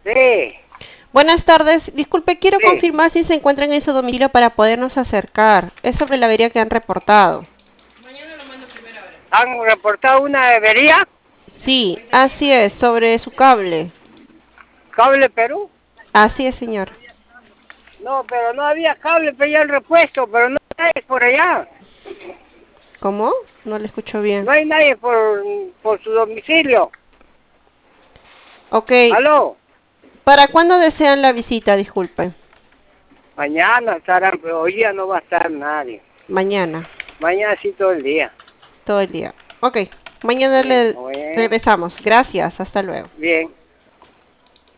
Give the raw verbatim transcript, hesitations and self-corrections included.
Sí, Buenas tardes. Disculpe, quiero sí. confirmar si se encuentran en su domicilio para podernos acercar. Es sobre la avería que han reportado. ¿Han reportado una avería? Sí, así es, sobre su cable. ¿Cable Perú? Así es, señor. No, pero no había cable, pero ya el repuesto, pero no hay nadie por allá. ¿Cómo? No le escucho bien. No hay nadie por, por su domicilio. Ok. ¿Aló? ¿Para cuándo desean la visita? Disculpe. Mañana estarán, pero hoy día no va a estar nadie. Mañana, Mañana sí todo el día. todo el día. Ok. Mañana Bien, le bien, regresamos. Gracias. Hasta luego. bien.